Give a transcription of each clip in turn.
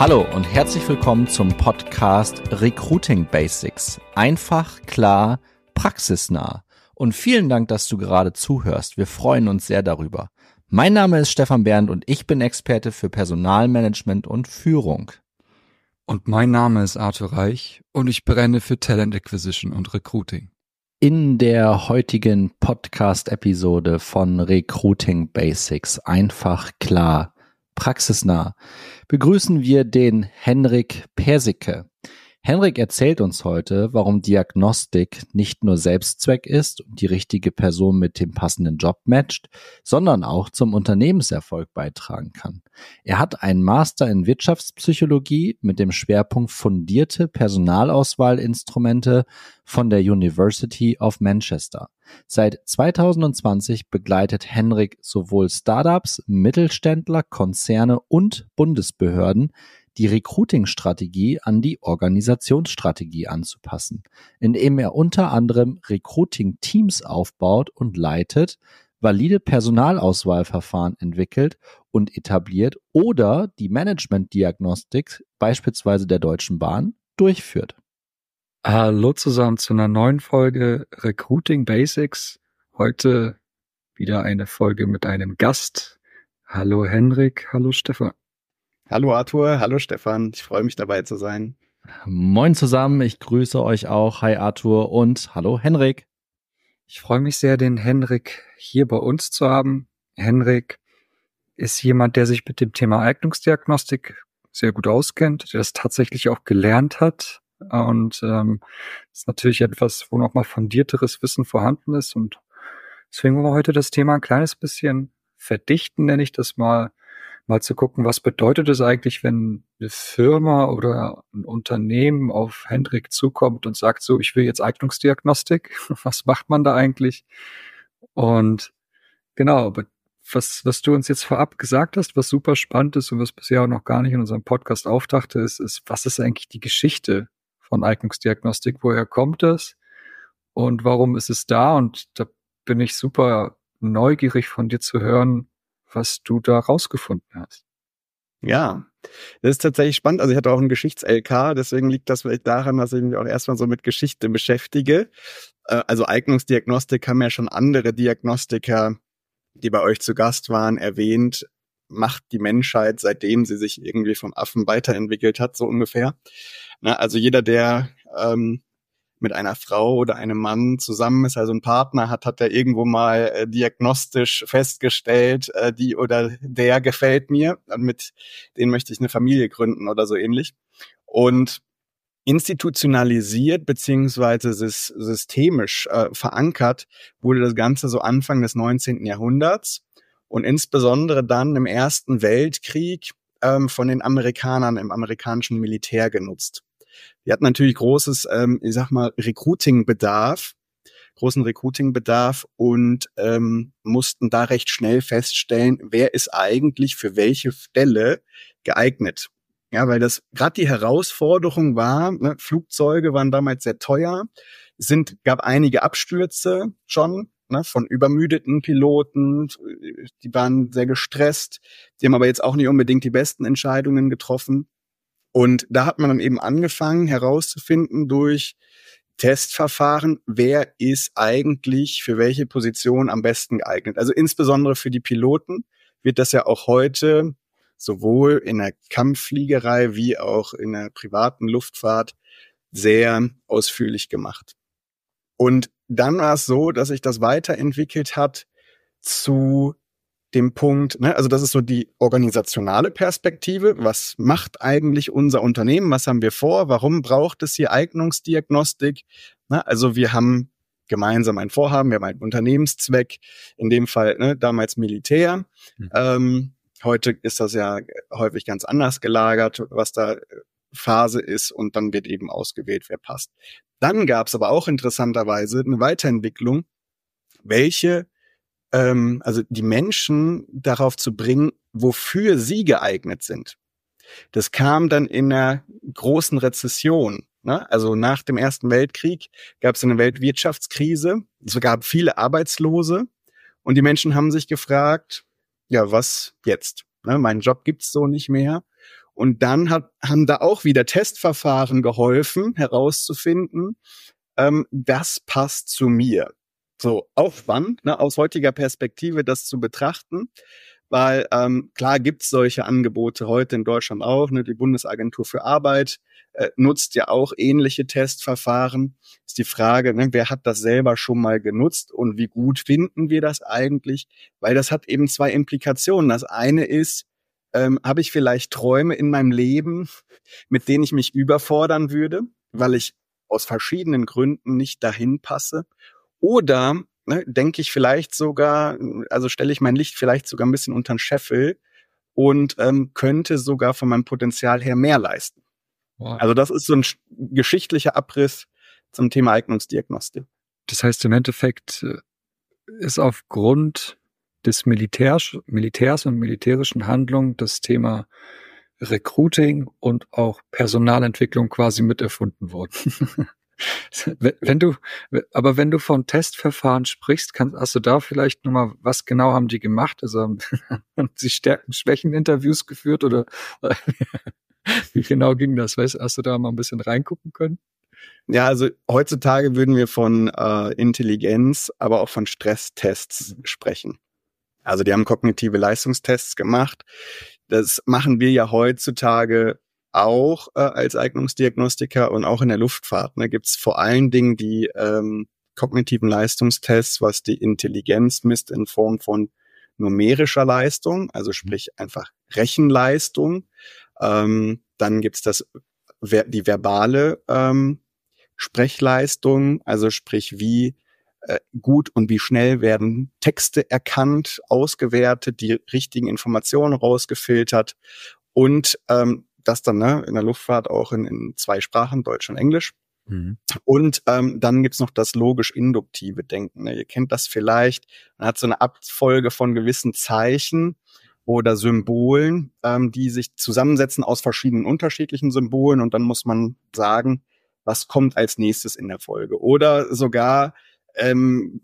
Hallo und herzlich willkommen zum Podcast Recruiting Basics. Einfach, klar, praxisnah. Und vielen Dank, dass du gerade zuhörst. Wir freuen uns sehr darüber. Mein Name ist Stefan Bernd und ich bin Experte für Personalmanagement und Führung. Und mein Name ist Arthur Reich und ich brenne für Talent Acquisition und Recruiting. In der heutigen Podcast-Episode von Recruiting Basics, einfach, klar, praxisnah, begrüßen wir den Henrik Persicke. Henrik erzählt uns heute, warum Diagnostik nicht nur Selbstzweck ist und die richtige Person mit dem passenden Job matcht, sondern auch zum Unternehmenserfolg beitragen kann. Er hat einen Master in Wirtschaftspsychologie mit dem Schwerpunkt fundierte Personalauswahlinstrumente von der University of Manchester. Seit 2020 begleitet Henrik sowohl Startups, Mittelständler, Konzerne und Bundesbehörden, die Recruiting-Strategie an die Organisationsstrategie anzupassen, indem er unter anderem Recruiting-Teams aufbaut und leitet, valide Personalauswahlverfahren entwickelt und etabliert oder die Management-Diagnostik beispielsweise der Deutschen Bahn durchführt. Hallo zusammen zu einer neuen Folge Recruiting Basics. Heute wieder eine Folge mit einem Gast. Hallo Henrik, hallo Stefan. Hallo Arthur, hallo Stefan, ich freue mich dabei zu sein. Moin zusammen, ich grüße euch auch. Hi Arthur und hallo Henrik. Ich freue mich sehr, den Henrik hier bei uns zu haben. Henrik ist jemand, der sich mit dem Thema Eignungsdiagnostik sehr gut auskennt, der das tatsächlich auch gelernt hat und ist natürlich etwas, wo nochmal fundierteres Wissen vorhanden ist und deswegen wollen wir heute das Thema ein kleines bisschen verdichten, nenne ich das mal zu gucken, was bedeutet es eigentlich, wenn eine Firma oder ein Unternehmen auf Henrik zukommt und sagt so, ich will jetzt Eignungsdiagnostik. Was macht man da eigentlich? Und genau, was du uns jetzt vorab gesagt hast, was super spannend ist und was bisher auch noch gar nicht in unserem Podcast auftauchte, ist, was ist eigentlich die Geschichte von Eignungsdiagnostik? Woher kommt das? Und warum ist es da? Und da bin ich super neugierig von dir zu hören, was du da rausgefunden hast. Ja, das ist tatsächlich spannend. Also ich hatte auch einen Geschichts-LK, deswegen liegt das vielleicht daran, dass ich mich auch erstmal so mit Geschichte beschäftige. Also Eignungsdiagnostik haben ja schon andere Diagnostiker, die bei euch zu Gast waren, erwähnt, macht die Menschheit, seitdem sie sich irgendwie vom Affen weiterentwickelt hat, so ungefähr. Na, also jeder, der mit einer Frau oder einem Mann zusammen ist, also ein Partner hat er irgendwo mal diagnostisch festgestellt, die oder der gefällt mir und mit denen möchte ich eine Familie gründen oder so ähnlich. Und institutionalisiert beziehungsweise systemisch verankert wurde das Ganze so Anfang des 19. Jahrhunderts und insbesondere dann im Ersten Weltkrieg von den Amerikanern im amerikanischen Militär genutzt. Die hatten natürlich großen Recruiting-Bedarf und mussten da recht schnell feststellen, wer ist eigentlich für welche Stelle geeignet. Ja, weil das gerade die Herausforderung war, ne, Flugzeuge waren damals sehr teuer, gab einige Abstürze schon, ne, von übermüdeten Piloten, die waren sehr gestresst, die haben aber jetzt auch nicht unbedingt die besten Entscheidungen getroffen. Und da hat man dann eben angefangen herauszufinden durch Testverfahren, wer ist eigentlich für welche Position am besten geeignet. Also insbesondere für die Piloten wird das ja auch heute sowohl in der Kampffliegerei wie auch in der privaten Luftfahrt sehr ausführlich gemacht. Und dann war es so, dass sich das weiterentwickelt hat zu dem Punkt, ne, also das ist so die organisationale Perspektive. Was macht eigentlich unser Unternehmen? Was haben wir vor? Warum braucht es hier Eignungsdiagnostik? Ne, also wir haben gemeinsam ein Vorhaben, wir haben einen Unternehmenszweck, in dem Fall damals Militär. Heute ist das ja häufig ganz anders gelagert, was da Phase ist und dann wird eben ausgewählt, wer passt. Dann gab es aber auch interessanterweise eine Weiterentwicklung, also die Menschen darauf zu bringen, wofür sie geeignet sind. Das kam dann in einer großen Rezession. Ne? Also nach dem Ersten Weltkrieg gab es eine Weltwirtschaftskrise. Es gab viele Arbeitslose und die Menschen haben sich gefragt, ja, was jetzt? Ne? Meinen Job gibt's so nicht mehr. Und dann haben da auch wieder Testverfahren geholfen, herauszufinden, das passt zu mir. So, auch spannend, ne, aus heutiger Perspektive das zu betrachten, weil klar gibt's solche Angebote heute in Deutschland auch, ne, die Bundesagentur für Arbeit nutzt ja auch ähnliche Testverfahren. Ist die Frage, ne, wer hat das selber schon mal genutzt und wie gut finden wir das eigentlich? Weil das hat eben zwei Implikationen. Das eine ist, habe ich vielleicht Träume in meinem Leben, mit denen ich mich überfordern würde, weil ich aus verschiedenen Gründen nicht dahin passe? Oder ne, denke ich vielleicht sogar, also stelle ich mein Licht vielleicht sogar ein bisschen unter den Scheffel und könnte sogar von meinem Potenzial her mehr leisten. Wow. Also das ist so ein geschichtlicher Abriss zum Thema Eignungsdiagnostik. Das heißt, im Endeffekt ist aufgrund des Militärs und militärischen Handlungen das Thema Recruiting und auch Personalentwicklung quasi miterfunden worden. Wenn du von Testverfahren sprichst, hast du da vielleicht nochmal, was genau haben die gemacht? Also haben sie Stärken-Schwächen-Interviews geführt oder wie genau ging das? Hast du da mal ein bisschen reingucken können? Ja, also heutzutage würden wir von Intelligenz, aber auch von Stresstests sprechen. Also die haben kognitive Leistungstests gemacht. Das machen wir ja heutzutage auch als Eignungsdiagnostiker und auch in der Luftfahrt. Da gibt's vor allen Dingen die kognitiven Leistungstests, was die Intelligenz misst in Form von numerischer Leistung, also sprich einfach Rechenleistung. Dann gibt's die verbale Sprechleistung, also sprich wie gut und wie schnell werden Texte erkannt, ausgewertet, die richtigen Informationen rausgefiltert und das dann in der Luftfahrt auch in 2 Sprachen, Deutsch und Englisch. Mhm. Und dann gibt's noch das logisch-induktive Denken. Ihr kennt das vielleicht. Man hat so eine Abfolge von gewissen Zeichen oder Symbolen, die sich zusammensetzen aus verschiedenen unterschiedlichen Symbolen und dann muss man sagen, was kommt als nächstes in der Folge. Oder sogar man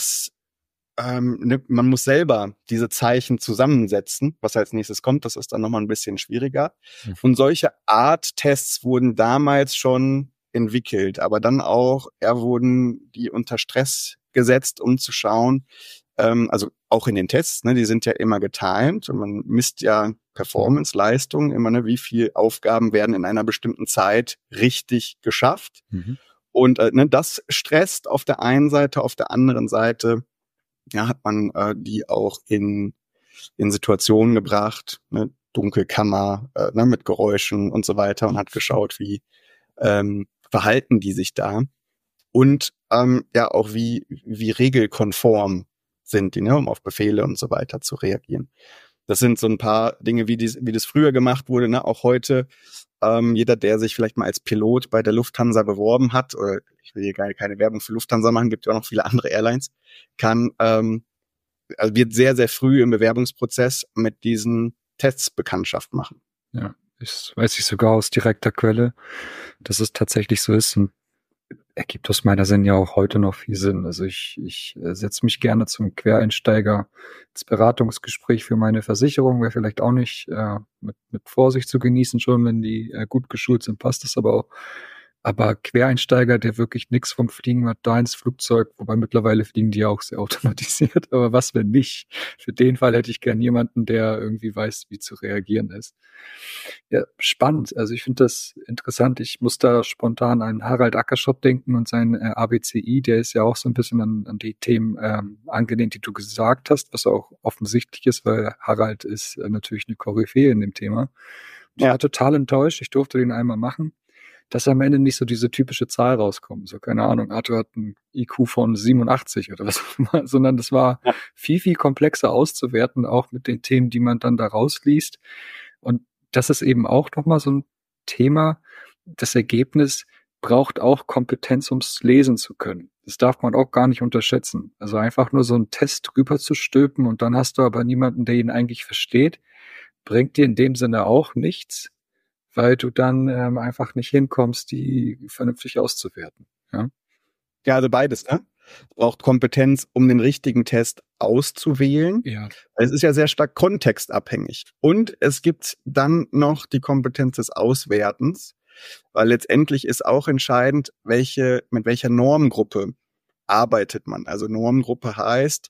muss selber diese Zeichen zusammensetzen, was als nächstes kommt, das ist dann nochmal ein bisschen schwieriger. Mhm. Und solche Art Tests wurden damals schon entwickelt, aber dann auch, wurden die unter Stress gesetzt, um zu schauen, also auch in den Tests, die sind ja immer getimed und man misst ja Performance, Leistung, immer, wie viel Aufgaben werden in einer bestimmten Zeit richtig geschafft. Mhm. Und das stresst auf der einen Seite, auf der anderen Seite hat man die auch in Situationen gebracht, Dunkelkammer, mit Geräuschen und so weiter und hat geschaut, wie verhalten die sich da und auch wie regelkonform sind die, um auf Befehle und so weiter zu reagieren. Das sind so ein paar Dinge, wie das früher gemacht wurde, auch heute. Jeder, der sich vielleicht mal als Pilot bei der Lufthansa beworben hat, oder ich will hier keine Werbung für Lufthansa machen, gibt ja auch noch viele andere Airlines, wird sehr, sehr früh im Bewerbungsprozess mit diesen Tests Bekanntschaft machen. Ja, das weiß ich sogar aus direkter Quelle, dass es tatsächlich so ist und ergibt aus meiner Sinn ja auch heute noch viel Sinn. Also ich setze mich gerne zum Quereinsteiger ins Beratungsgespräch für meine Versicherung, wäre vielleicht auch nicht mit Vorsicht zu genießen schon, wenn die gut geschult sind, passt das aber auch. Aber Quereinsteiger, der wirklich nichts vom Fliegen hat, da ins Flugzeug, wobei mittlerweile fliegen die auch sehr automatisiert, aber was, wenn nicht? Für den Fall hätte ich gern jemanden, der irgendwie weiß, wie zu reagieren ist. Ja, spannend. Also ich finde das interessant. Ich muss da spontan an Harald Ackerschott denken und sein ABCI, der ist ja auch so ein bisschen an die Themen angelehnt, die du gesagt hast, was auch offensichtlich ist, weil Harald ist natürlich eine Koryphäe in dem Thema. Ich war total enttäuscht. Ich durfte den einmal machen, dass am Ende nicht so diese typische Zahl rauskommt. So, keine Ahnung, Arthur hat einen IQ von 87 oder was auch immer, sondern das war viel, viel komplexer auszuwerten, auch mit den Themen, die man dann da rausliest. Und das ist eben auch nochmal so ein Thema. Das Ergebnis braucht auch Kompetenz, ums lesen zu können. Das darf man auch gar nicht unterschätzen. Also einfach nur so einen Test drüber zu stülpen und dann hast du aber niemanden, der ihn eigentlich versteht, bringt dir in dem Sinne auch nichts, weil du dann einfach nicht hinkommst, die vernünftig auszuwerten. Ja, also beides, braucht Kompetenz, um den richtigen Test auszuwählen. Ja. Es ist ja sehr stark kontextabhängig. Und es gibt dann noch die Kompetenz des Auswertens, weil letztendlich ist auch entscheidend, mit welcher Normgruppe arbeitet man. Also Normgruppe heißt,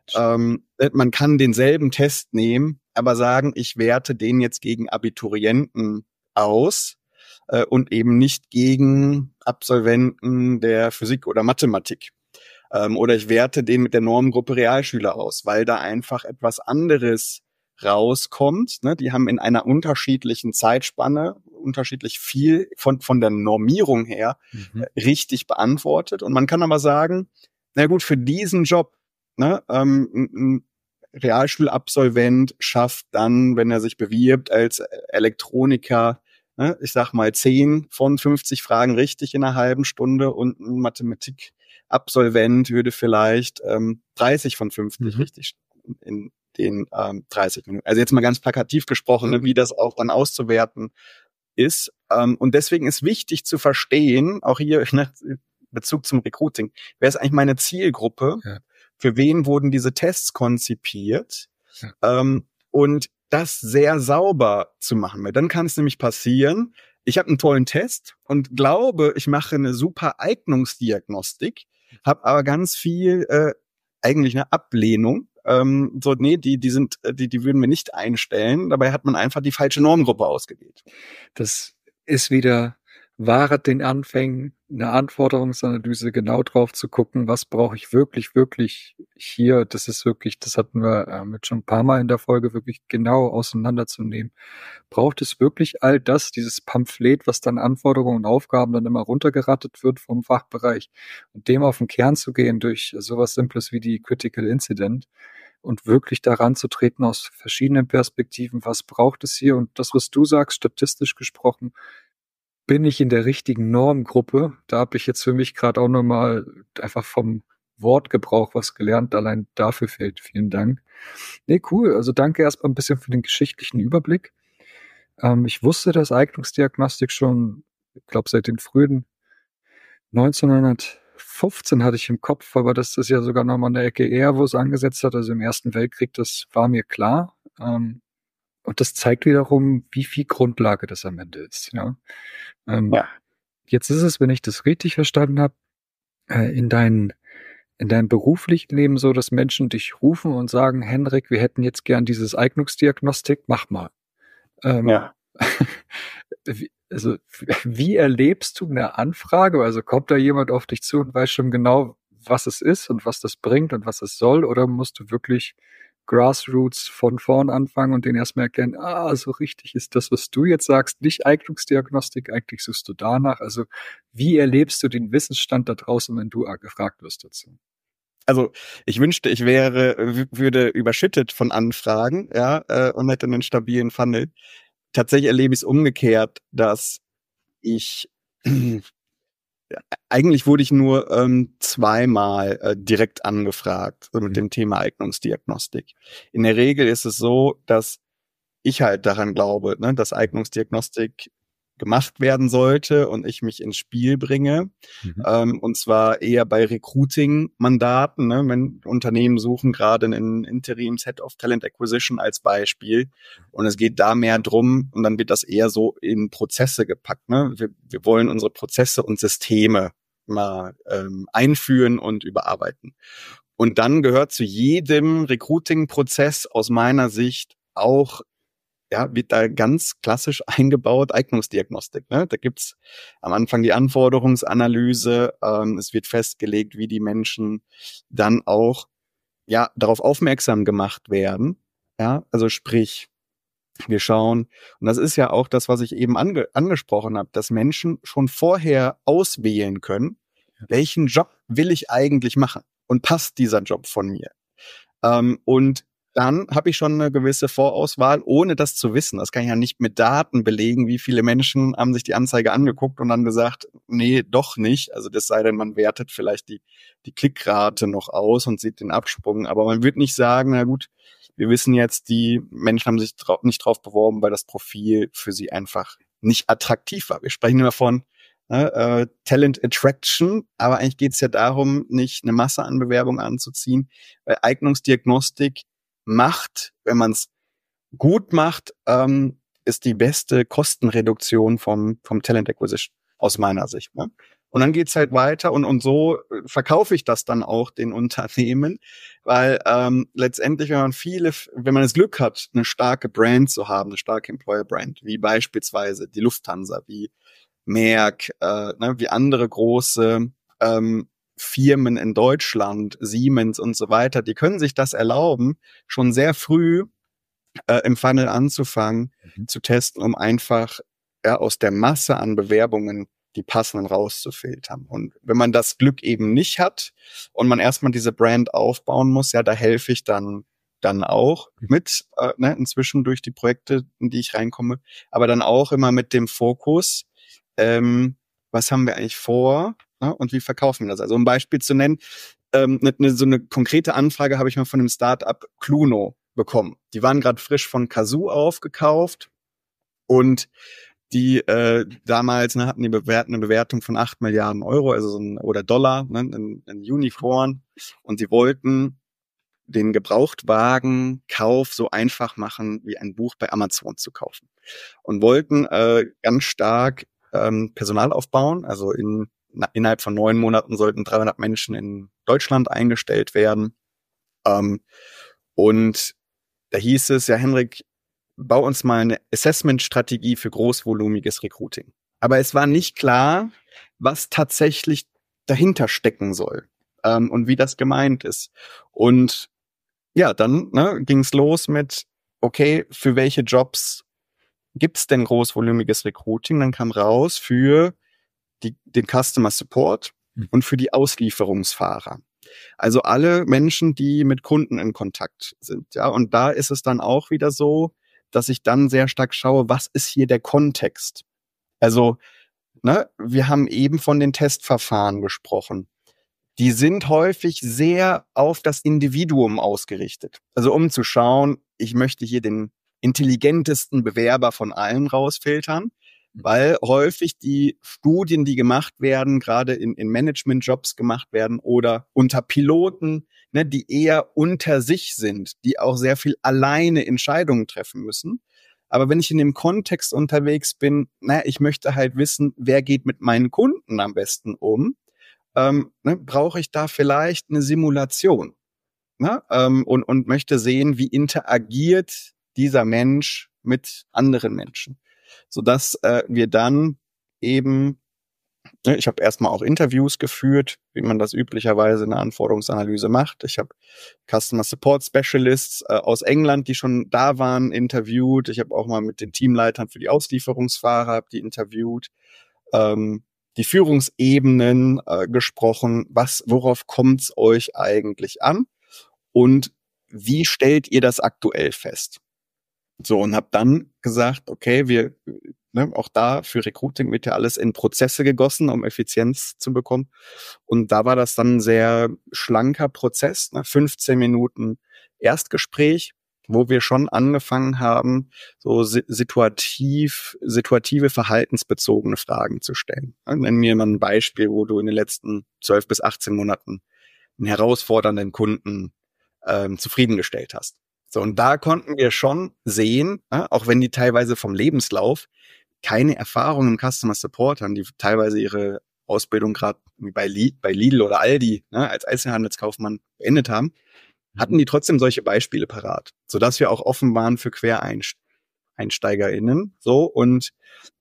man kann denselben Test nehmen, aber sagen, ich werte den jetzt gegen Abiturienten aus und eben nicht gegen Absolventen der Physik oder Mathematik. Oder ich werte den mit der Normgruppe Realschüler aus, weil da einfach etwas anderes rauskommt. Ne? Die haben in einer unterschiedlichen Zeitspanne unterschiedlich viel von der Normierung her richtig beantwortet. Und man kann aber sagen, na gut, für diesen Job, ne, ein Realschulabsolvent schafft dann, wenn er sich bewirbt als Elektroniker, ne, ich sag mal 10 von 50 Fragen richtig in einer halben Stunde und ein Mathematikabsolvent würde vielleicht 30 von 50 richtig in den 30 Minuten. Also jetzt mal ganz plakativ gesprochen, ne, wie das auch dann auszuwerten ist. Und deswegen ist wichtig zu verstehen, auch hier ne, Bezug zum Recruiting, wer ist eigentlich meine Zielgruppe? Ja. Für wen wurden diese Tests konzipiert? Ja. Und das sehr sauber zu machen. Weil dann kann es nämlich passieren, ich habe einen tollen Test und glaube, ich mache eine super Eignungsdiagnostik, habe aber ganz viel eigentlich eine Ablehnung. So, nee, die würden wir nicht einstellen. Dabei hat man einfach die falsche Normgruppe ausgewählt. Das ist wieder wahret den Anfängen, eine Anforderungsanalyse, genau drauf zu gucken, was brauche ich wirklich hier. Das ist wirklich, das hatten wir mit schon ein paar Mal in der Folge, wirklich genau auseinanderzunehmen. Braucht es wirklich all das, dieses Pamphlet, was dann Anforderungen und Aufgaben dann immer runtergerattet wird vom Fachbereich und dem auf den Kern zu gehen durch sowas Simples wie die Critical Incident und wirklich daran zu treten aus verschiedenen Perspektiven, was braucht es hier? Und das, was du sagst, statistisch gesprochen, bin ich in der richtigen Normgruppe? Da habe ich jetzt für mich gerade auch nochmal einfach vom Wortgebrauch was gelernt. Allein dafür fehlt. Vielen Dank. Nee, cool. Also danke erstmal ein bisschen für den geschichtlichen Überblick. Ich wusste, dass Eignungsdiagnostik schon, ich glaube, seit den frühen 1915 hatte ich im Kopf, aber das ist ja sogar nochmal eine Ecke eher, wo es angesetzt hat. Also im Ersten Weltkrieg, das war mir klar. Und das zeigt wiederum, wie viel Grundlage das am Ende ist. Ja. Jetzt ist es, wenn ich das richtig verstanden habe, in deinem beruflichen Leben so, dass Menschen dich rufen und sagen, Henrik, wir hätten jetzt gern dieses Eignungsdiagnostik, mach mal. Also wie erlebst du eine Anfrage? Also kommt da jemand auf dich zu und weiß schon genau, was es ist und was das bringt und was es soll? Oder musst du wirklich Grassroots von vorn anfangen und den erstmal erkennen, so richtig ist das, was du jetzt sagst, nicht Eignungsdiagnostik, eigentlich suchst du danach. Also wie erlebst du den Wissensstand da draußen, wenn du gefragt wirst dazu? Also ich wünschte, ich würde überschüttet von Anfragen, und hätte einen stabilen Funnel. Tatsächlich erlebe ich es umgekehrt, dass ich eigentlich wurde ich nur zweimal direkt angefragt mit dem Thema Eignungsdiagnostik. In der Regel ist es so, dass ich halt daran glaube, ne, dass Eignungsdiagnostik gemacht werden sollte und ich mich ins Spiel bringe. Und zwar eher bei Recruiting-Mandaten, ne, wenn Unternehmen suchen gerade einen Interims Head of Talent Acquisition als Beispiel. Und es geht da mehr drum und dann wird das eher so in Prozesse gepackt. Ne? Wir wollen unsere Prozesse und Systeme mal einführen und überarbeiten. Und dann gehört zu jedem Recruiting-Prozess aus meiner Sicht auch wird da ganz klassisch eingebaut Eignungsdiagnostik. Ne? Da gibt's am Anfang die Anforderungsanalyse. Es wird festgelegt, wie die Menschen dann auch darauf aufmerksam gemacht werden. Ja, also sprich, wir schauen, und das ist ja auch das, was ich eben angesprochen habe, dass Menschen schon vorher auswählen können, welchen Job will ich eigentlich machen und passt dieser Job von mir. Und dann habe ich schon eine gewisse Vorauswahl, ohne das zu wissen. Das kann ich ja nicht mit Daten belegen, wie viele Menschen haben sich die Anzeige angeguckt und dann gesagt, nee, doch nicht. Also das sei denn, man wertet vielleicht die Klickrate noch aus und sieht den Absprung. Aber man wird nicht sagen, na gut, wir wissen jetzt, die Menschen haben sich nicht drauf beworben, weil das Profil für sie einfach nicht attraktiv war. Wir sprechen immer von Talent Attraction, aber eigentlich geht es ja darum, nicht eine Masse an Bewerbungen anzuziehen, weil Eignungsdiagnostik macht, wenn man es gut macht, ist die beste Kostenreduktion vom Talent Acquisition aus meiner Sicht. Ne? Und dann geht's halt weiter und so verkaufe ich das dann auch den Unternehmen, weil letztendlich, wenn man das Glück hat, eine starke Brand zu haben, eine starke Employer-Brand, wie beispielsweise die Lufthansa, wie Merck, wie andere große Firmen in Deutschland, Siemens und so weiter, die können sich das erlauben, schon sehr früh im Funnel anzufangen, zu testen, um einfach aus der Masse an Bewerbungen die passenden rauszufiltern. Und wenn man das Glück eben nicht hat und man erstmal diese Brand aufbauen muss, ja, da helfe ich dann auch mit, inzwischen durch die Projekte, in die ich reinkomme, aber dann auch immer mit dem Fokus, was haben wir eigentlich vor, ne, und wie verkaufen wir das? Also um ein Beispiel zu nennen, so eine konkrete Anfrage habe ich mal von dem Startup Cluno bekommen. Die waren gerade frisch von Kazoo aufgekauft und die damals hatten eine Bewertung von 8 Milliarden Euro, also oder Dollar, ein Unicorn, und sie wollten den Gebrauchtwagenkauf so einfach machen, wie ein Buch bei Amazon zu kaufen, und wollten ganz stark Personal aufbauen. Also innerhalb von 9 Monaten sollten 300 Menschen in Deutschland eingestellt werden. Und da hieß es, ja, Henrik, bau uns mal eine Assessment-Strategie für großvolumiges Recruiting. Aber es war nicht klar, was tatsächlich dahinter stecken soll und wie das gemeint ist. Und ja, dann ging es los mit, okay, für welche Jobs gibt's denn großvolumiges Recruiting? Dann kam raus für den Customer Support und für die Auslieferungsfahrer. Also alle Menschen, die mit Kunden in Kontakt sind. Ja, und da ist es dann auch wieder so, dass ich dann sehr stark schaue, was ist hier der Kontext? Also, wir haben eben von den Testverfahren gesprochen. Die sind häufig sehr auf das Individuum ausgerichtet. Also um zu schauen, ich möchte hier den intelligentesten Bewerber von allen rausfiltern, weil häufig die Studien, die gemacht werden, gerade in Management-Jobs gemacht werden oder unter Piloten, die eher unter sich sind, die auch sehr viel alleine Entscheidungen treffen müssen. Aber wenn ich in dem Kontext unterwegs bin, ich möchte halt wissen, wer geht mit meinen Kunden am besten um, brauche ich da vielleicht eine Simulation, und möchte sehen, wie interagiert dieser Mensch mit anderen Menschen, sodass wir dann eben, ich habe erstmal auch Interviews geführt, wie man das üblicherweise in der Anforderungsanalyse macht. Ich habe Customer Support Specialists aus England, die schon da waren, interviewt. Ich habe auch mal mit den Teamleitern für die Auslieferungsfahrer die interviewt. Die Führungsebenen gesprochen, worauf kommt's euch eigentlich an und wie stellt ihr das aktuell fest? So, und habe dann gesagt, okay, auch da für Recruiting wird ja alles in Prozesse gegossen, um Effizienz zu bekommen. Und da war das dann ein sehr schlanker Prozess, 15 Minuten Erstgespräch, wo wir schon angefangen haben, so situative, verhaltensbezogene Fragen zu stellen. Nenn mir mal ein Beispiel, wo du in den letzten 12 bis 18 Monaten einen herausfordernden Kunden zufriedengestellt hast. So, und da konnten wir schon sehen, auch wenn die teilweise vom Lebenslauf keine Erfahrung im Customer Support haben, die teilweise ihre Ausbildung gerade bei Lidl oder Aldi als Einzelhandelskaufmann beendet haben, hatten die trotzdem solche Beispiele parat, sodass wir auch offen waren für QuereinsteigerInnen. So, und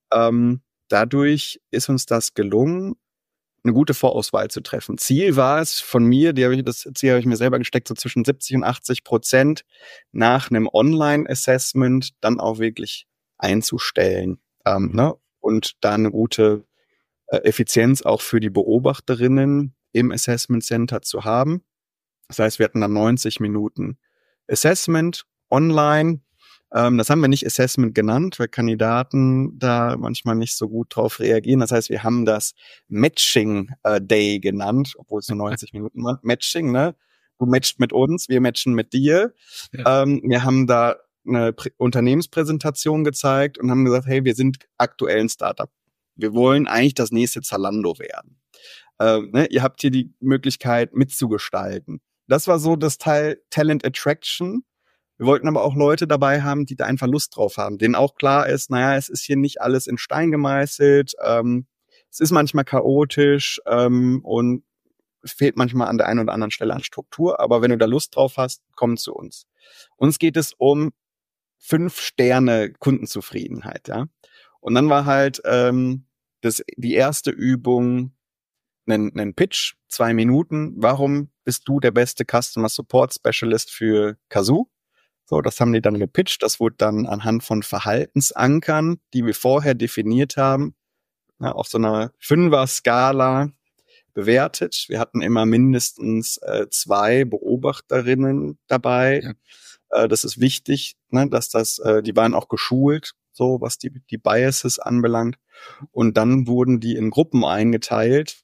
dadurch ist uns das gelungen, eine gute Vorauswahl zu treffen. Ziel war es von mir, das Ziel habe ich mir selber gesteckt, so zwischen 70% und 80% nach einem Online-Assessment dann auch wirklich einzustellen. Und da eine gute Effizienz auch für die Beobachterinnen im Assessment Center zu haben. Das heißt, wir hatten dann 90 Minuten Assessment online. Das haben wir nicht Assessment genannt, weil Kandidaten da manchmal nicht so gut drauf reagieren. Das heißt, wir haben das Matching Day genannt, obwohl es nur 90 Minuten war. Matching, Du matchst mit uns, wir matchen mit dir. Ja. Wir haben da eine Unternehmenspräsentation gezeigt und haben gesagt, hey, wir sind aktuell ein Startup. Wir wollen eigentlich das nächste Zalando werden. Ihr habt hier die Möglichkeit mitzugestalten. Das war so das Teil Talent Attraction. Wir wollten aber auch Leute dabei haben, die da einfach Lust drauf haben, denen auch klar ist, naja, es ist hier nicht alles in Stein gemeißelt, es ist manchmal chaotisch und es fehlt manchmal an der einen oder anderen Stelle an Struktur, aber wenn du da Lust drauf hast, komm zu uns. Uns geht es um 5 Sterne Kundenzufriedenheit, ja. Und dann war halt die erste Übung einen Pitch, 2 Minuten. Warum bist du der beste Customer Support Specialist für Cazoo? So, das haben die dann gepitcht. Das wurde dann anhand von Verhaltensankern, die wir vorher definiert haben, auf so einer 5er-Skala bewertet. Wir hatten immer mindestens 2 Beobachterinnen dabei. Ja. Das ist wichtig, dass die waren auch geschult, so was die Biases anbelangt. Und dann wurden die in Gruppen eingeteilt.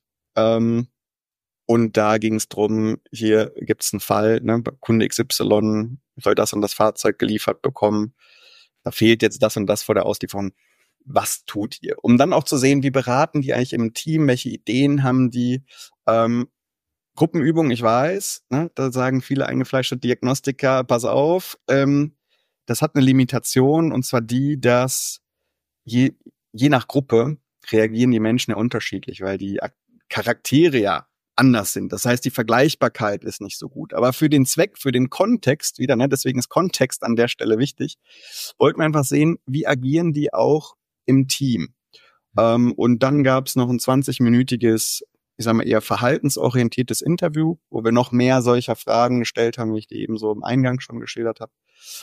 Und da ging es drum, hier gibt's einen Fall, Kunde XY soll das und das Fahrzeug geliefert bekommen. Da fehlt jetzt das und das vor der Auslieferung. Was tut ihr? Um dann auch zu sehen, wie beraten die eigentlich im Team, welche Ideen haben die. Gruppenübung, ich weiß, da sagen viele eingefleischte Diagnostiker, pass auf, das hat eine Limitation, und zwar die, dass je nach Gruppe reagieren die Menschen ja unterschiedlich, weil die Charaktere ja anders sind. Das heißt, die Vergleichbarkeit ist nicht so gut. Aber für den Zweck, für den Kontext wieder, deswegen ist Kontext an der Stelle wichtig, wollten wir einfach sehen, wie agieren die auch im Team. Und dann gab es noch ein 20-minütiges, ich sag mal eher verhaltensorientiertes Interview, wo wir noch mehr solcher Fragen gestellt haben, wie ich die eben so im Eingang schon geschildert habe.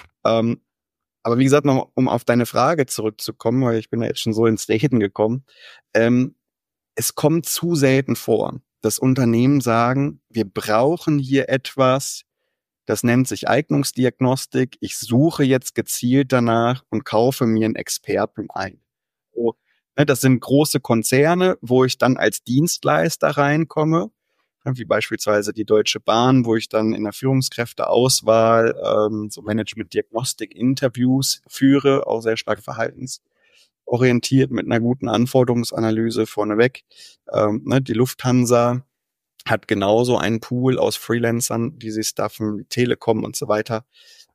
Aber wie gesagt, noch um auf deine Frage zurückzukommen, weil ich bin ja jetzt schon so ins Reden gekommen, es kommt zu selten vor, dass Unternehmen sagen, wir brauchen hier etwas, das nennt sich Eignungsdiagnostik, ich suche jetzt gezielt danach und kaufe mir einen Experten ein. So, das sind große Konzerne, wo ich dann als Dienstleister reinkomme, wie beispielsweise die Deutsche Bahn, wo ich dann in der Führungskräfteauswahl so Management-Diagnostik-Interviews führe, auch sehr stark verhaltensorientiert mit einer guten Anforderungsanalyse vorneweg. Die Lufthansa hat genauso einen Pool aus Freelancern, die sie staffen, Telekom und so weiter.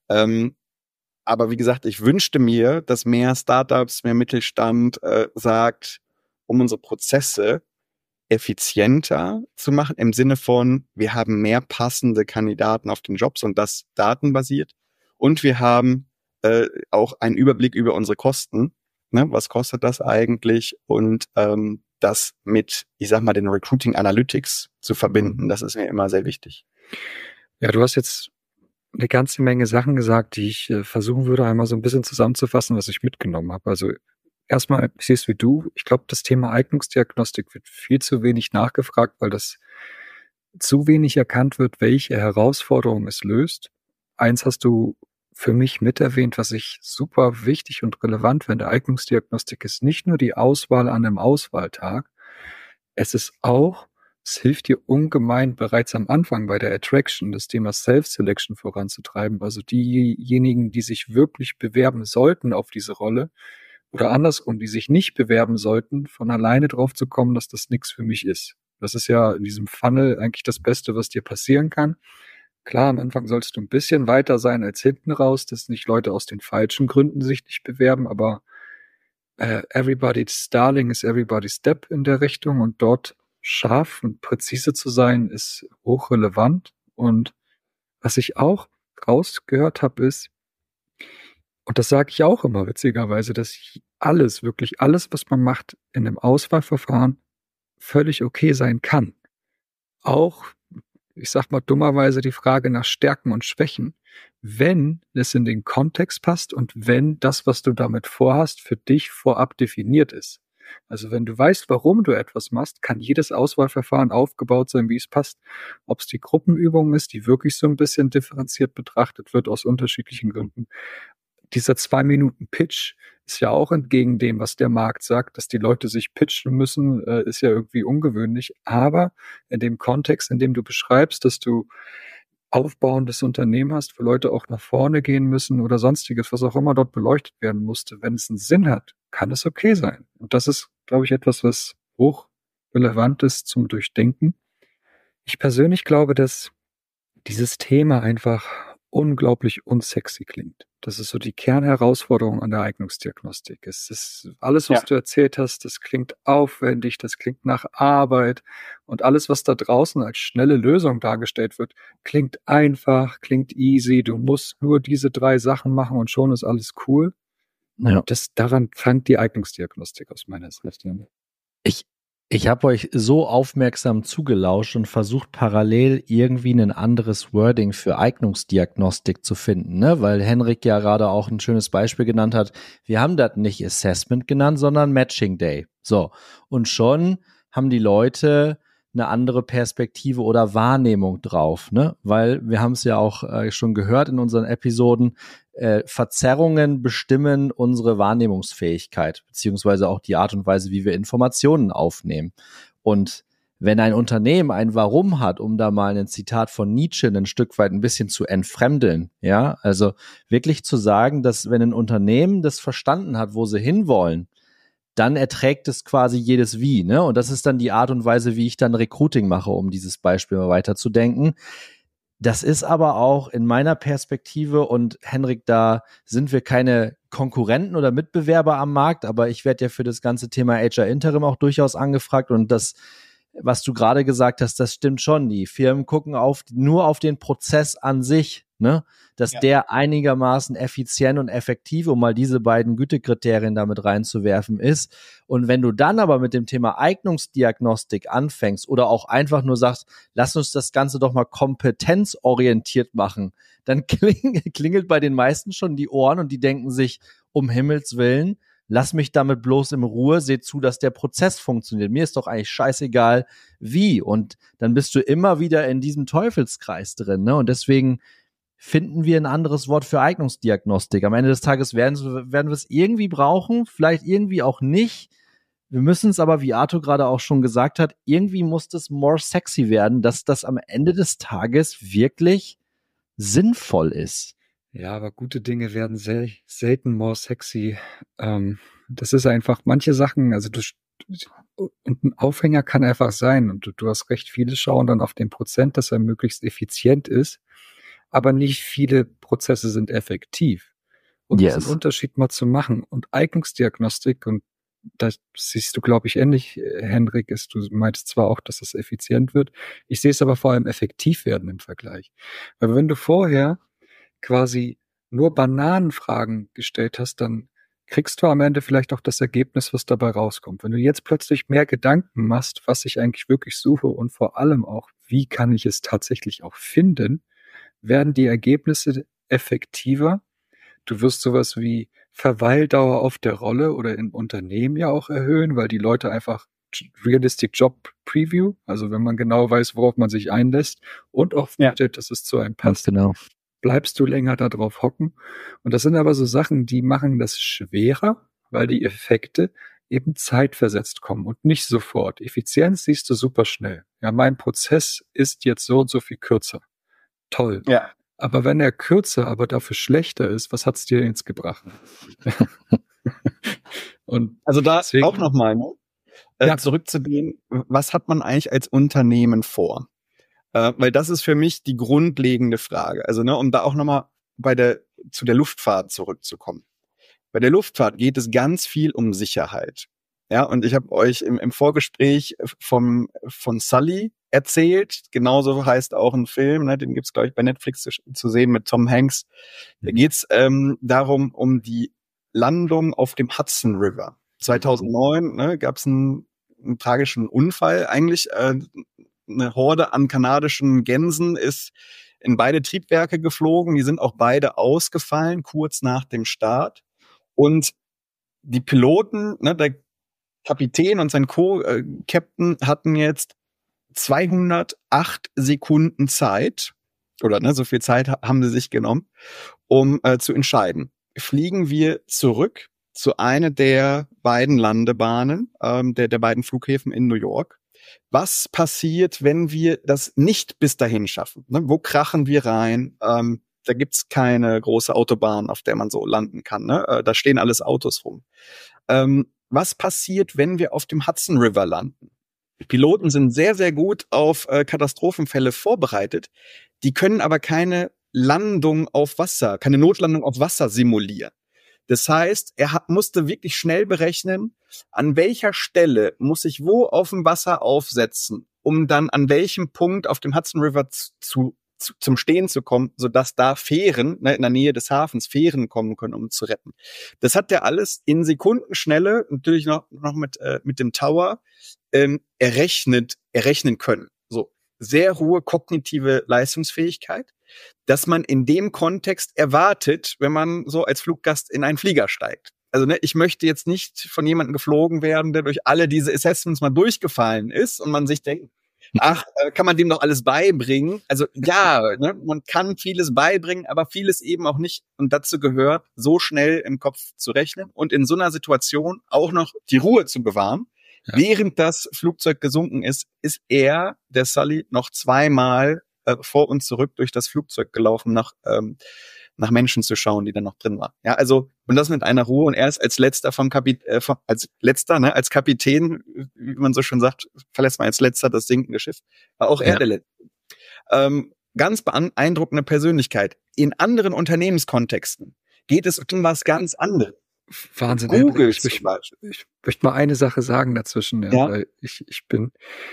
Aber wie gesagt, ich wünschte mir, dass mehr Startups, mehr Mittelstand sagt, um unsere Prozesse effizienter zu machen, im Sinne von, wir haben mehr passende Kandidaten auf den Jobs und das datenbasiert. Und wir haben auch einen Überblick über unsere Kosten. Was kostet das eigentlich? Und das mit, ich sag mal, den Recruiting Analytics zu verbinden, das ist mir immer sehr wichtig. Ja, du hast jetzt eine ganze Menge Sachen gesagt, die ich versuchen würde, einmal so ein bisschen zusammenzufassen, was ich mitgenommen habe. Also erstmal, ich sehe es wie du. Ich glaube, das Thema Eignungsdiagnostik wird viel zu wenig nachgefragt, weil das zu wenig erkannt wird, welche Herausforderungen es löst. Eins hast du für mich mit erwähnt, was ich super wichtig und relevant finde. Eignungsdiagnostik ist nicht nur die Auswahl an einem Auswahltag. Es ist auch, es hilft dir ungemein bereits am Anfang bei der Attraction, das Thema Self-Selection voranzutreiben. Also diejenigen, die sich wirklich bewerben sollten auf diese Rolle, oder andersrum, die sich nicht bewerben sollten, von alleine drauf zu kommen, dass das nichts für mich ist. Das ist ja in diesem Funnel eigentlich das Beste, was dir passieren kann. Klar, am Anfang sollst du ein bisschen weiter sein als hinten raus, dass nicht Leute aus den falschen Gründen sich nicht bewerben, aber everybody's darling is everybody's step in der Richtung, und dort scharf und präzise zu sein, ist hochrelevant. Und was ich auch rausgehört habe, ist, und das sage ich auch immer witzigerweise, dass alles, wirklich alles, was man macht in einem Auswahlverfahren, völlig okay sein kann. Auch, ich sag mal dummerweise, die Frage nach Stärken und Schwächen, wenn es in den Kontext passt und wenn das, was du damit vorhast, für dich vorab definiert ist. Also wenn du weißt, warum du etwas machst, kann jedes Auswahlverfahren aufgebaut sein, wie es passt. Ob es die Gruppenübung ist, die wirklich so ein bisschen differenziert betrachtet wird aus unterschiedlichen Gründen. Dieser 2-Minuten-Pitch ist ja auch entgegen dem, was der Markt sagt, dass die Leute sich pitchen müssen, ist ja irgendwie ungewöhnlich. Aber in dem Kontext, in dem du beschreibst, dass du aufbauendes Unternehmen hast, wo Leute auch nach vorne gehen müssen oder sonstiges, was auch immer dort beleuchtet werden musste, wenn es einen Sinn hat, kann es okay sein. Und das ist, glaube ich, etwas, was hoch relevant ist zum Durchdenken. Ich persönlich glaube, dass dieses Thema einfach unglaublich unsexy klingt. Das ist so die Kernherausforderung an der Eignungsdiagnostik. Es ist alles, was du erzählt hast, das klingt aufwendig, das klingt nach Arbeit und alles, was da draußen als schnelle Lösung dargestellt wird, klingt einfach, klingt easy. Du musst nur diese 3 Sachen machen und schon ist alles cool. Ja. Daran krankt die Eignungsdiagnostik aus meiner Sicht. Ich habe euch so aufmerksam zugelauscht und versucht parallel irgendwie ein anderes Wording für Eignungsdiagnostik zu finden, ne? Weil Henrik ja gerade auch ein schönes Beispiel genannt hat. Wir haben das nicht Assessment genannt, sondern Matching Day. So. Und schon haben die Leute eine andere Perspektive oder Wahrnehmung drauf, ne? Weil wir haben es ja auch schon gehört in unseren Episoden, Verzerrungen bestimmen unsere Wahrnehmungsfähigkeit, beziehungsweise auch die Art und Weise, wie wir Informationen aufnehmen. Und wenn ein Unternehmen ein Warum hat, um da mal ein Zitat von Nietzsche ein Stück weit ein bisschen zu entfremdeln, ja, also wirklich zu sagen, dass wenn ein Unternehmen das verstanden hat, wo sie hinwollen, dann erträgt es quasi jedes Wie, ne? Und das ist dann die Art und Weise, wie ich dann Recruiting mache, um dieses Beispiel mal weiterzudenken. Das ist aber auch in meiner Perspektive, und Henrik, da sind wir keine Konkurrenten oder Mitbewerber am Markt, aber ich werde ja für das ganze Thema HR Interim auch durchaus angefragt, und das, was du gerade gesagt hast, das stimmt schon. Die Firmen gucken nur auf den Prozess an sich, ne? Dass der einigermaßen effizient und effektiv, um mal diese beiden Gütekriterien damit reinzuwerfen, ist. Und wenn du dann aber mit dem Thema Eignungsdiagnostik anfängst oder auch einfach nur sagst, lass uns das Ganze doch mal kompetenzorientiert machen, dann klingelt bei den meisten schon die Ohren und die denken sich, um Himmels Willen, lass mich damit bloß in Ruhe, seh zu, dass der Prozess funktioniert. Mir ist doch eigentlich scheißegal, wie. Und dann bist du immer wieder in diesem Teufelskreis drin, ne? Und deswegen finden wir ein anderes Wort für Eignungsdiagnostik. Am Ende des Tages werden wir es irgendwie brauchen, vielleicht irgendwie auch nicht. Wir müssen es aber, wie Arthur gerade auch schon gesagt hat, irgendwie muss das more sexy werden, dass das am Ende des Tages wirklich sinnvoll ist. Ja, aber gute Dinge werden selten more sexy. Das ist einfach manche Sachen, also und ein Aufhänger kann einfach sein, und du hast recht, viele schauen dann auf den Prozent, dass er möglichst effizient ist, aber nicht viele Prozesse sind effektiv. Und diesen Unterschied mal zu machen und Eignungsdiagnostik, und das siehst du, glaube ich, ähnlich, Henrik, du meintest zwar auch, dass es effizient wird, ich sehe es aber vor allem effektiv werden im Vergleich. Weil wenn du vorher quasi nur Bananenfragen gestellt hast, dann kriegst du am Ende vielleicht auch das Ergebnis, was dabei rauskommt. Wenn du jetzt plötzlich mehr Gedanken machst, was ich eigentlich wirklich suche und vor allem auch, wie kann ich es tatsächlich auch finden, werden die Ergebnisse effektiver. Du wirst sowas wie Verweildauer auf der Rolle oder im Unternehmen ja auch erhöhen, weil die Leute einfach Realistic Job Preview, also wenn man genau weiß, worauf man sich einlässt und auch findet, dass es zu einem passt, genau, bleibst du länger da drauf hocken. Und das sind aber so Sachen, die machen das schwerer, weil die Effekte eben zeitversetzt kommen und nicht sofort. Effizienz siehst du super schnell. Ja, mein Prozess ist jetzt so und so viel kürzer. Toll. Ja. Aber wenn er kürzer, aber dafür schlechter ist, was hat's dir jetzt gebracht? Und also da deswegen, auch nochmal, zurückzugehen, was hat man eigentlich als Unternehmen vor? Weil das ist für mich die grundlegende Frage. Also, ne, um da auch nochmal zu der Luftfahrt zurückzukommen. Bei der Luftfahrt geht es ganz viel um Sicherheit. Ja, und ich habe euch im Vorgespräch von Sully erzählt. Genauso heißt auch ein Film, ne, den gibt's, glaube ich, bei Netflix zu sehen mit Tom Hanks. Da geht's darum, um die Landung auf dem Hudson River. 2009 gab's einen tragischen Unfall. Eigentlich eine Horde an kanadischen Gänsen ist in beide Triebwerke geflogen. Die sind auch beide ausgefallen, kurz nach dem Start. Und die Piloten, der Kapitän und sein Co-Captain hatten jetzt 208 Sekunden Zeit, oder so viel Zeit haben sie sich genommen, um zu entscheiden. Fliegen wir zurück zu einer der beiden Landebahnen, der beiden Flughäfen in New York, Was passiert, wenn wir das nicht bis dahin schaffen? Ne? Wo krachen wir rein? Da gibt's keine große Autobahn, auf der man so landen kann. Ne? Da stehen alles Autos rum. Was passiert, wenn wir auf dem Hudson River landen? Piloten sind sehr, sehr gut auf Katastrophenfälle vorbereitet. Die können aber keine Landung auf Wasser, keine Notlandung auf Wasser simulieren. Das heißt, er musste wirklich schnell berechnen, an welcher Stelle muss ich wo auf dem Wasser aufsetzen, um dann an welchem Punkt auf dem Hudson River zum Stehen zu kommen, sodass da Fähren, ne, in der Nähe des Hafens Fähren kommen können, um zu retten. Das hat er alles in Sekundenschnelle, natürlich noch mit dem Tower, errechnen können. So, sehr hohe kognitive Leistungsfähigkeit, dass man in dem Kontext erwartet, wenn man so als Fluggast in einen Flieger steigt. Also ne, ich möchte jetzt nicht von jemandem geflogen werden, der durch alle diese Assessments mal durchgefallen ist und man sich denkt, ach, kann man dem doch alles beibringen? Also ja, ne, man kann vieles beibringen, aber vieles eben auch nicht. Und dazu gehört, so schnell im Kopf zu rechnen und in so einer Situation auch noch die Ruhe zu bewahren. Ja. Während das Flugzeug gesunken ist er, der Sully, noch zweimal vor und zurück durch das Flugzeug gelaufen, nach Menschen zu schauen, die da noch drin waren. Ja, also, und das mit einer Ruhe, und er ist als letzter als Kapitän, wie man so schön sagt, verlässt man als letzter das sinkende Schiff. War auch er der Letzte. Ganz beeindruckende Persönlichkeit. In anderen Unternehmenskontexten geht es um was ganz anderes. Wahnsinn. Google ich möchte mal eine Sache sagen dazwischen, ja. Weil ich bin,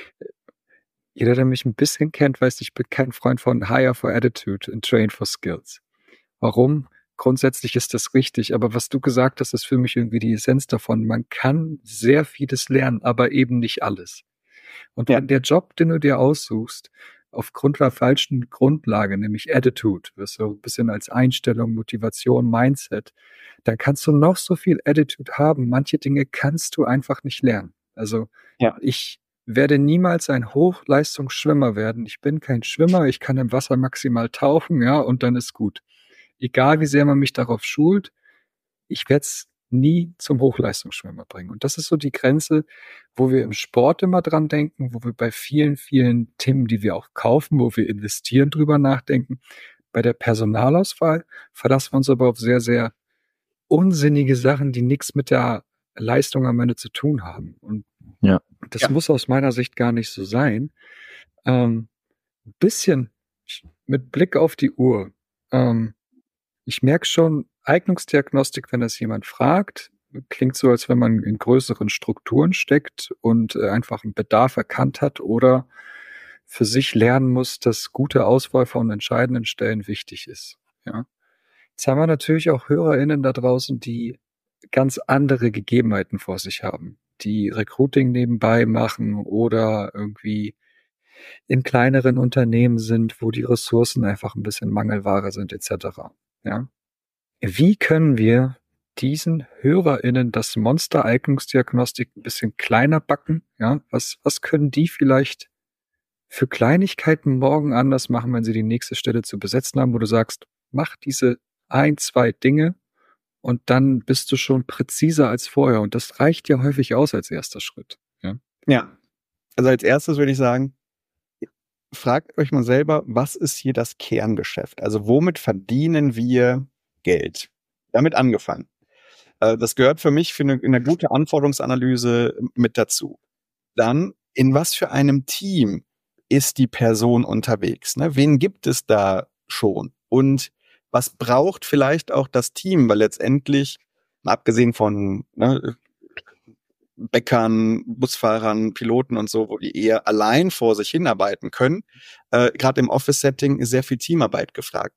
jeder, der mich ein bisschen kennt, weiß, ich bin kein Freund von Hire for Attitude and Train for Skills. Warum? Grundsätzlich ist das richtig, aber was du gesagt hast, ist für mich irgendwie die Essenz davon. Man kann sehr vieles lernen, aber eben nicht alles. Und wenn der Job, den du dir aussuchst, aufgrund der falschen Grundlage, nämlich Attitude, was so ein bisschen als Einstellung, Motivation, Mindset, dann kannst du noch so viel Attitude haben. Manche Dinge kannst du einfach nicht lernen. Also ich werde niemals ein Hochleistungsschwimmer werden. Ich bin kein Schwimmer, ich kann im Wasser maximal tauchen, ja, und dann ist gut. Egal wie sehr man mich darauf schult, ich werde es nie zum Hochleistungsschwimmer bringen. Und das ist so die Grenze, wo wir im Sport immer dran denken, wo wir bei vielen, vielen Themen, die wir auch kaufen, wo wir investieren, drüber nachdenken. Bei der Personalauswahl verlassen wir uns aber auf sehr, sehr unsinnige Sachen, die nichts mit der Leistung am Ende zu tun haben. Und das muss aus meiner Sicht gar nicht so sein. Ein bisschen mit Blick auf die Uhr. Ich merke schon, Eignungsdiagnostik, wenn das jemand fragt, klingt so, als wenn man in größeren Strukturen steckt und einfach einen Bedarf erkannt hat oder für sich lernen muss, dass gute Auswahl von entscheidenden Stellen wichtig ist. Ja. Jetzt haben wir natürlich auch HörerInnen da draußen, die ganz andere Gegebenheiten vor sich haben, die Recruiting nebenbei machen oder irgendwie in kleineren Unternehmen sind, wo die Ressourcen einfach ein bisschen Mangelware sind, etc. Ja. Wie können wir diesen HörerInnen das Monster Eignungsdiagnostik ein bisschen kleiner backen? Ja, was können die vielleicht für Kleinigkeiten morgen anders machen, wenn sie die nächste Stelle zu besetzen haben, wo du sagst, mach diese 1, 2 Dinge und dann bist du schon präziser als vorher. Und das reicht ja häufig aus als erster Schritt. Ja. Also als erstes würde ich sagen, fragt euch mal selber, was ist hier das Kerngeschäft? Also womit verdienen wir Geld? Damit angefangen. Das gehört für mich für eine gute Anforderungsanalyse mit dazu. Dann, in was für einem Team ist die Person unterwegs? Ne? Wen gibt es da schon? Und was braucht vielleicht auch das Team? Weil letztendlich, mal abgesehen von Bäckern, Busfahrern, Piloten und so, wo die eher allein vor sich hinarbeiten können, gerade im Office-Setting ist sehr viel Teamarbeit gefragt.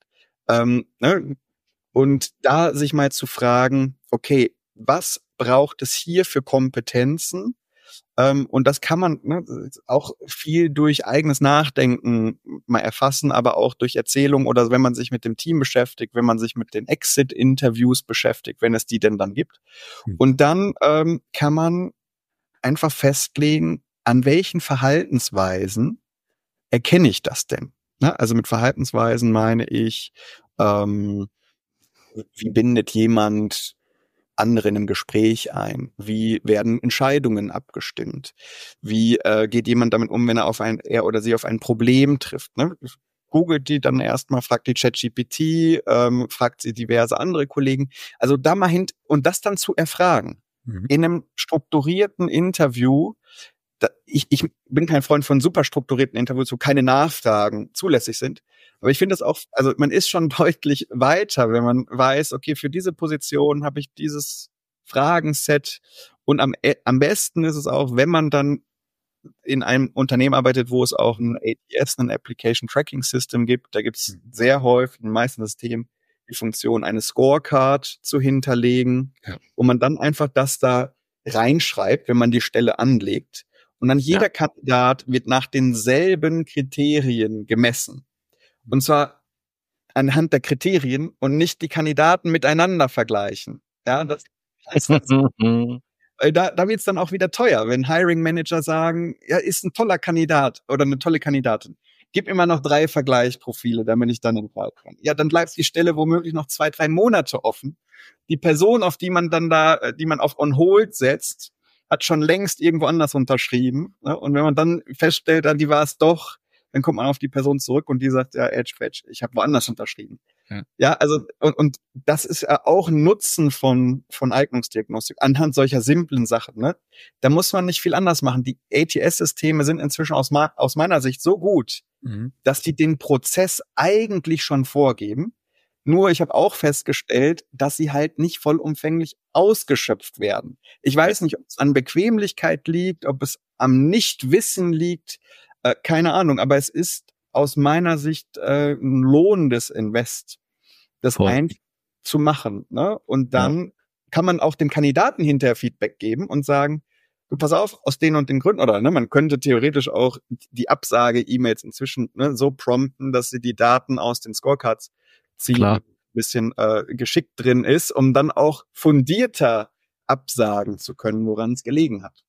Und da sich mal zu fragen, okay, was braucht es hier für Kompetenzen? Und das kann man auch viel durch eigenes Nachdenken mal erfassen, aber auch durch Erzählung oder wenn man sich mit dem Team beschäftigt, wenn man sich mit den Exit-Interviews beschäftigt, wenn es die denn dann gibt. Und dann kann man einfach festlegen, an welchen Verhaltensweisen erkenne ich das denn? Ne? Also mit Verhaltensweisen meine ich, wie bindet jemand andere in einem Gespräch ein? Wie werden Entscheidungen abgestimmt? Wie geht jemand damit um, wenn er oder sie auf ein Problem trifft? Ne? Googelt die dann erstmal, fragt die ChatGPT, fragt sie diverse andere Kollegen. Also da mal hin und das dann zu erfragen. In einem strukturierten Interview. Ich bin kein Freund von super strukturierten Interviews, wo keine Nachfragen zulässig sind. Aber ich finde das auch, also man ist schon deutlich weiter, wenn man weiß, okay, für diese Position habe ich dieses Fragenset. Und am besten ist es auch, wenn man dann in einem Unternehmen arbeitet, wo es auch ein ATS, ein Application Tracking System gibt. Da gibt es sehr häufig in den meisten Systemen die Funktion, eine Scorecard zu hinterlegen, wo man dann einfach das da reinschreibt, wenn man die Stelle anlegt. Und dann jeder Kandidat wird nach denselben Kriterien gemessen. Und zwar anhand der Kriterien und nicht die Kandidaten miteinander vergleichen. Ja, das heißt, da wird es dann auch wieder teuer, wenn Hiring Manager sagen, ja, ist ein toller Kandidat oder eine tolle Kandidatin. Gib immer noch 3 Vergleichsprofile, damit ich dann in Fall kann. Ja, dann bleibt die Stelle womöglich noch 2, 3 Monate offen. Die Person, auf die man dann die man auf on hold setzt, hat schon längst irgendwo anders unterschrieben. Ne? Und wenn man dann feststellt, die war es doch, dann kommt man auf die Person zurück und die sagt, ja, Edge, ich habe woanders unterschrieben. Ja, also und das ist ja auch ein Nutzen von Eignungsdiagnostik anhand solcher simplen Sachen. Ne? Da muss man nicht viel anders machen. Die ATS-Systeme sind inzwischen aus meiner Sicht so gut, dass die den Prozess eigentlich schon vorgeben. Nur ich habe auch festgestellt, dass sie halt nicht vollumfänglich ausgeschöpft werden. Ich weiß nicht, ob es an Bequemlichkeit liegt, ob es am Nichtwissen liegt, keine Ahnung. Aber es ist aus meiner Sicht ein lohnendes Invest, das einfach zu machen. Ne? Und dann kann man auch dem Kandidaten hinterher Feedback geben und sagen, du, pass auf, aus den und den Gründen. Oder ne, man könnte theoretisch auch die Absage-E-Mails inzwischen so prompten, dass sie die Daten aus den Scorecards ziehen, ein bisschen geschickt drin ist, um dann auch fundierter absagen zu können, woran es gelegen hat.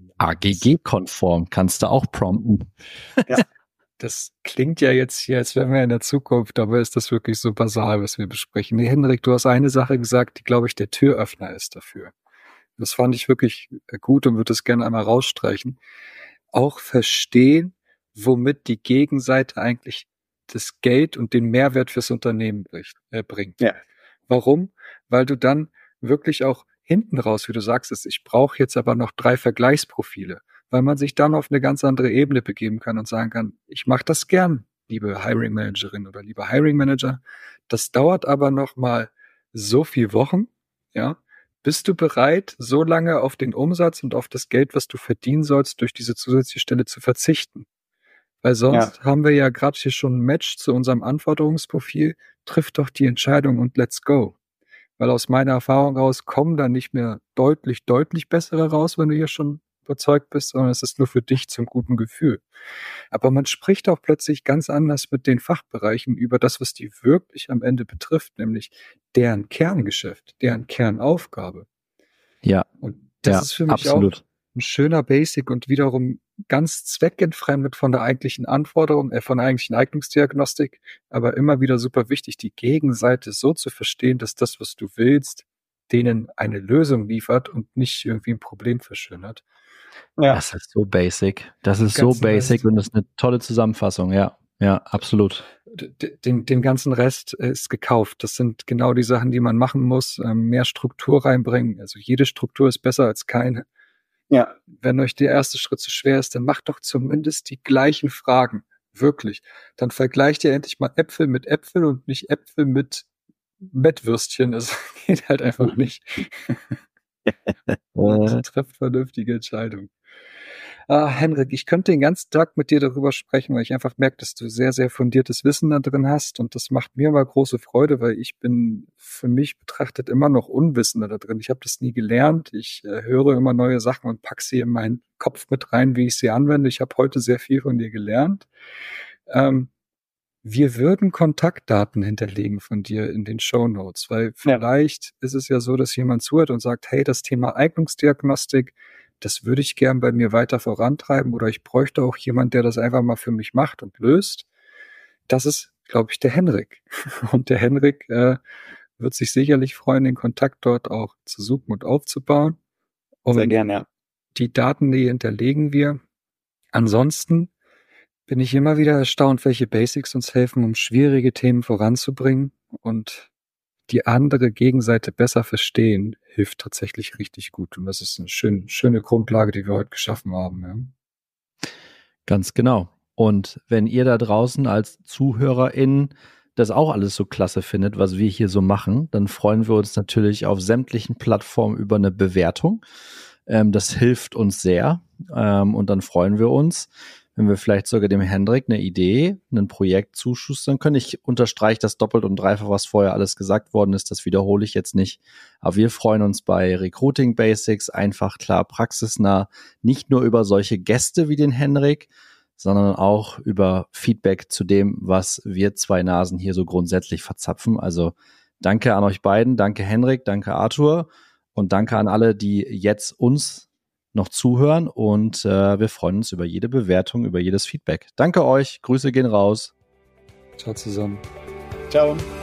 AGG-konform kannst du auch prompten. Ja. Das klingt ja jetzt hier, als wären wir in der Zukunft, aber ist das wirklich so basal, was wir besprechen? Nee, Hendrik, du hast eine Sache gesagt, die, glaube ich, der Türöffner ist dafür. Das fand ich wirklich gut und würde es gerne einmal rausstreichen. Auch verstehen, womit die Gegenseite eigentlich das Geld und den Mehrwert fürs Unternehmen bringt. Ja. Warum? Weil du dann wirklich auch hinten raus, wie du sagst, ich brauche jetzt aber noch 3 Vergleichsprofile, weil man sich dann auf eine ganz andere Ebene begeben kann und sagen kann, ich mache das gern, liebe Hiring Managerin oder lieber Hiring Manager. Das dauert aber noch mal so viel Wochen, ja. Bist du bereit, so lange auf den Umsatz und auf das Geld, was du verdienen sollst, durch diese zusätzliche Stelle zu verzichten? Weil sonst haben wir ja gerade hier schon ein Match zu unserem Anforderungsprofil. Triff doch die Entscheidung und let's go. Weil aus meiner Erfahrung raus kommen da nicht mehr deutlich bessere raus, wenn du hier schon überzeugt bist, sondern es ist nur für dich zum guten Gefühl. Aber man spricht auch plötzlich ganz anders mit den Fachbereichen über das, was die wirklich am Ende betrifft, nämlich deren Kerngeschäft, deren Kernaufgabe. Ja. Und das ist für mich absolut auch ein schöner Basic und wiederum ganz zweckentfremdet von der eigentlichen Anforderung, von der eigentlichen Eignungsdiagnostik, aber immer wieder super wichtig, die Gegenseite so zu verstehen, dass das, was du willst, denen eine Lösung liefert und nicht irgendwie ein Problem verschönert. Ja. Das ist so basic. Das ist so basic und das ist eine tolle Zusammenfassung. Ja, absolut. Den ganzen Rest ist gekauft. Das sind genau die Sachen, die man machen muss. Mehr Struktur reinbringen. Also jede Struktur ist besser als keine. Ja. Wenn euch der erste Schritt zu schwer ist, dann macht doch zumindest die gleichen Fragen. Wirklich. Dann vergleicht ihr endlich mal Äpfel mit Äpfel und nicht Äpfel mit Mettwürstchen. Das geht halt einfach nicht. Trifft vernünftige Entscheidungen. Henrik, ich könnte den ganzen Tag mit dir darüber sprechen, weil ich einfach merke, dass du sehr, sehr fundiertes Wissen da drin hast und das macht mir mal große Freude, weil ich bin für mich betrachtet immer noch Unwissender da drin. Ich habe das nie gelernt, ich höre immer neue Sachen und pack sie in meinen Kopf mit rein, wie ich sie anwende. Ich habe heute sehr viel von dir gelernt. Wir würden Kontaktdaten hinterlegen von dir in den Shownotes, weil vielleicht ist es ja so, dass jemand zuhört und sagt, hey, das Thema Eignungsdiagnostik, das würde ich gern bei mir weiter vorantreiben oder ich bräuchte auch jemand, der das einfach mal für mich macht und löst. Das ist, glaube ich, der Henrik. Und der Henrik Wird sich sicherlich freuen, den Kontakt dort auch zu suchen und aufzubauen. Und sehr gerne, ja. die Daten, die hinterlegen wir. Ansonsten bin ich immer wieder erstaunt, welche Basics uns helfen, um schwierige Themen voranzubringen, und die andere Gegenseite besser verstehen, hilft tatsächlich richtig gut. Und das ist eine schöne Grundlage, die wir heute geschaffen haben. Ja. Ganz genau. Und wenn ihr da draußen als ZuhörerInnen das auch alles so klasse findet, was wir hier so machen, dann freuen wir uns natürlich auf sämtlichen Plattformen über eine Bewertung. Das hilft uns sehr. Und dann freuen wir uns, wenn wir vielleicht sogar dem Hendrik eine Idee, ein Projekt zuschustern können. Ich unterstreiche das doppelt und dreifach, was vorher alles gesagt worden ist. Das wiederhole ich jetzt nicht. Aber wir freuen uns bei Recruiting Basics einfach, klar, praxisnah, nicht nur über solche Gäste wie den Hendrik, sondern auch über Feedback zu dem, was wir zwei Nasen hier so grundsätzlich verzapfen. Also danke an euch beiden, danke Hendrik, danke Arthur und danke an alle, die jetzt uns noch zuhören, und wir freuen uns über jede Bewertung, über jedes Feedback. Danke euch, Grüße gehen raus. Ciao zusammen. Ciao.